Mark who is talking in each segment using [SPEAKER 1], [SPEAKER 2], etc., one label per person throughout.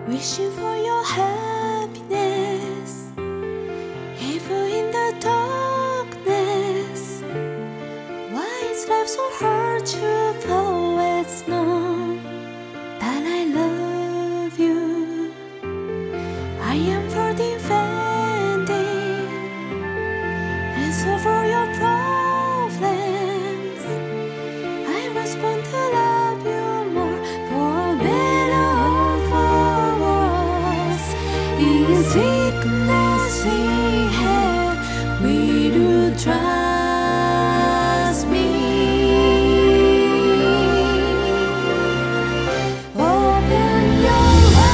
[SPEAKER 1] wishing for your happiness, even in the darkness. Why is life so hard to follow? It's known that I love you. I am for defending answer for your problems. I respond to love you more, for better or for worse. In sickness, in health, will you trust me? Open your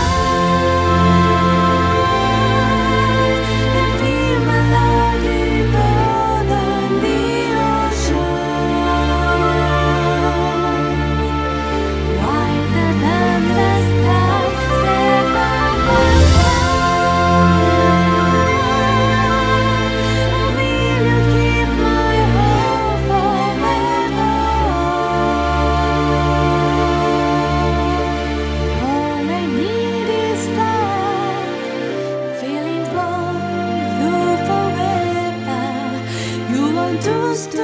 [SPEAKER 1] eyes and feel my love deeper than the ocean. Wider than the sky, step by side. Will you keep my heart forever? All I need is love, feelings love you forever. You want to stay.